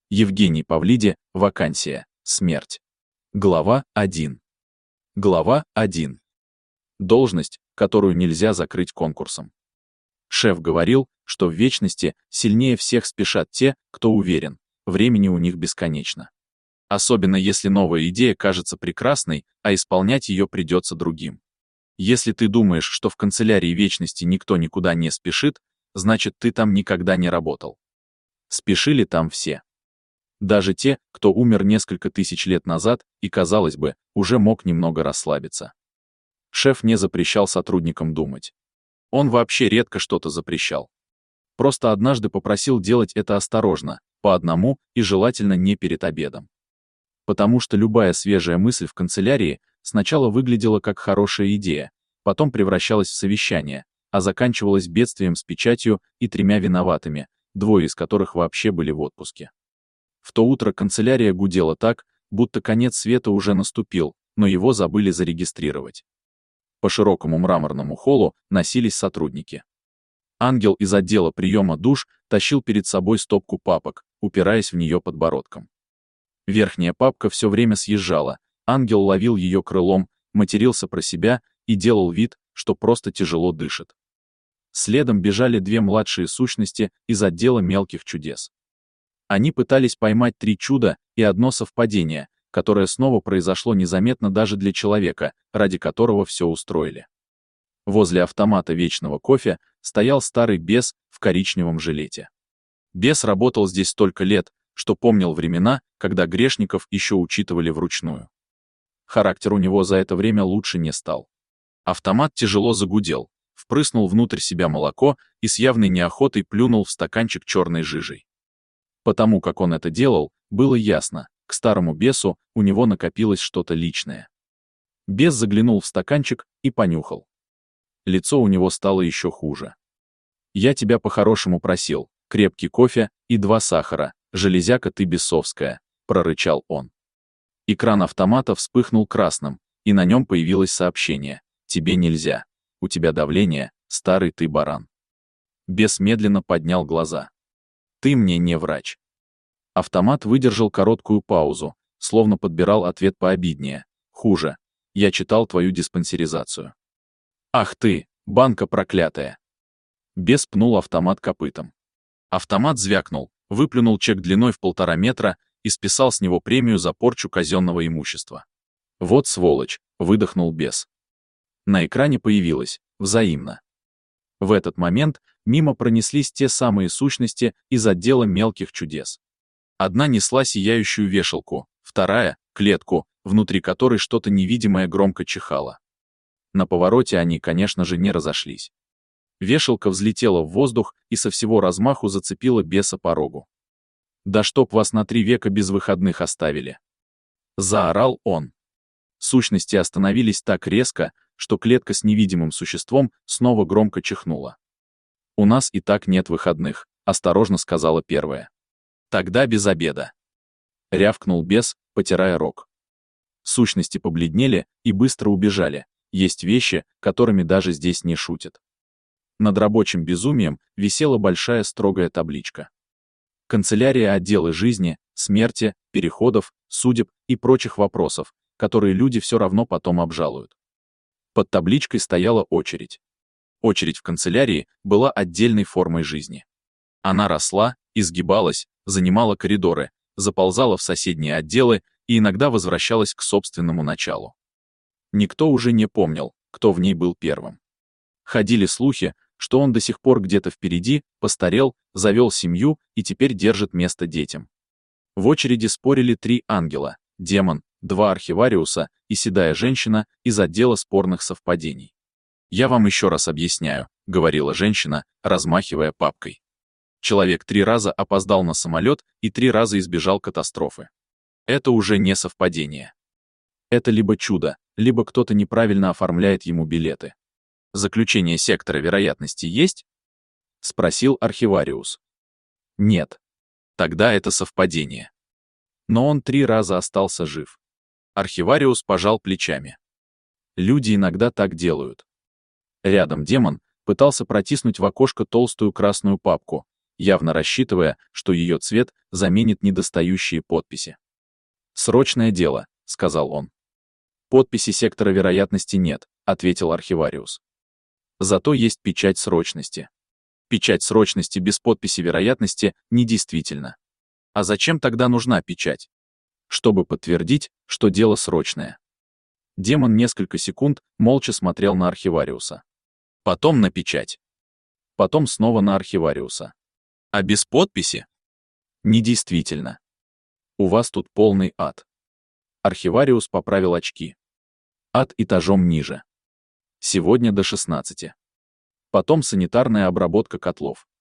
Евгений Павлиди, вакансия, смерть. Глава 1. Глава 1. Должность, которую нельзя закрыть конкурсом. Шеф говорил, что в вечности сильнее всех спешат те, кто уверен, времени у них бесконечно. Особенно если новая идея кажется прекрасной, а исполнять ее придется другим. Если ты думаешь, что в канцелярии вечности никто никуда не спешит, значит, ты там никогда не работал. Спешили там все. Даже те, кто умер несколько тысяч лет назад и, казалось бы, уже мог немного расслабиться. Шеф не запрещал сотрудникам думать. Он вообще редко что-то запрещал. Просто однажды попросил делать это осторожно, по одному и желательно не перед обедом. Потому что любая свежая мысль в канцелярии сначала выглядела как хорошая идея, потом превращалась в совещание, а заканчивалась бедствием с печатью и 3 виноватыми, 2 из которых вообще были в отпуске. В то утро канцелярия гудела так, будто конец света уже наступил, но его забыли зарегистрировать. По широкому мраморному холлу носились сотрудники. Ангел из отдела приема душ тащил перед собой стопку папок, упираясь в нее подбородком. Верхняя папка все время съезжала, ангел ловил ее крылом, матерился про себя и делал вид, что просто тяжело дышит. Следом бежали 2 младшие сущности из отдела мелких чудес. Они пытались поймать 3 чуда и одно совпадение, которое снова произошло незаметно даже для человека, ради которого все устроили. Возле автомата вечного кофе стоял старый бес в коричневом жилете. Бес работал здесь столько лет, что помнил времена, когда грешников еще учитывали вручную. Характер у него за это время лучше не стал. Автомат тяжело загудел, впрыснул внутрь себя молоко и с явной неохотой плюнул в стаканчик черной жижей. Потому как он это делал, было ясно, к старому бесу у него накопилось что-то личное. Бес заглянул в стаканчик и понюхал. Лицо у него стало еще хуже. «Я тебя по-хорошему просил, крепкий кофе и 2 сахара, железяка ты бесовская», — прорычал он. Экран автомата вспыхнул красным, и на нем появилось сообщение: «Тебе нельзя. У тебя давление, старый ты баран». Бес медленно поднял глаза. «Ты мне не врач». Автомат выдержал короткую паузу, словно подбирал ответ пообиднее. «Хуже. Я читал твою диспансеризацию». «Ах ты, банка проклятая!» Бес пнул автомат копытом. Автомат звякнул, выплюнул чек длиной в 1,5 метра и списал с него премию за порчу казенного имущества. «Вот сволочь!» — выдохнул бес. На экране появилось «Взаимно». В этот момент мимо пронеслись те самые сущности из отдела мелких чудес. Одна несла сияющую вешалку, вторая — клетку, внутри которой что-то невидимое громко чихало. На повороте они, конечно же, не разошлись. Вешалка взлетела в воздух и со всего размаху зацепила беса по рогу. «Да чтоб вас на 3 века без выходных оставили!» Заорал он. Сущности остановились так резко, что клетка с невидимым существом снова громко чихнула. «У нас и так нет выходных», — осторожно сказала первая. «Тогда без обеда», — рявкнул бес, потирая рог. Сущности побледнели и быстро убежали. Есть вещи, которыми даже здесь не шутят. Над рабочим безумием висела большая строгая табличка. Канцелярия отделы жизни, смерти, переходов, судеб и прочих вопросов, которые люди все равно потом обжалуют. Под табличкой стояла очередь. Очередь в канцелярии была отдельной формой жизни. Она росла, изгибалась, занимала коридоры, заползала в соседние отделы и иногда возвращалась к собственному началу. Никто уже не помнил, кто в ней был первым. Ходили слухи, что он до сих пор где-то впереди, постарел, завел семью и теперь держит место детям. В очереди спорили 3 ангела, демон, 2 архивариуса и седая женщина из отдела спорных совпадений. «Я вам еще раз объясняю», — говорила женщина, размахивая папкой. Человек 3 раза опоздал на самолет и 3 раза избежал катастрофы. Это уже не совпадение. Это либо чудо, либо кто-то неправильно оформляет ему билеты. «Заключение сектора вероятности есть?» — спросил архивариус. «Нет. Тогда это совпадение». Но он 3 раза остался жив. Архивариус пожал плечами. Люди иногда так делают. Рядом демон пытался протиснуть в окошко толстую красную папку, явно рассчитывая, что ее цвет заменит недостающие подписи. «Срочное дело», — сказал он. «Подписи сектора вероятности нет», — ответил архивариус. «Зато есть печать срочности. Печать срочности без подписи вероятности недействительна. А зачем тогда нужна печать? Чтобы подтвердить, что дело срочное». Демон несколько секунд молча смотрел на архивариуса. Потом на печать. Потом снова на архивариуса. «А без подписи?» «Недействительно. У вас тут полный ад». Архивариус поправил очки. «Ад этажом ниже. Сегодня до 16. Потом санитарная обработка котлов.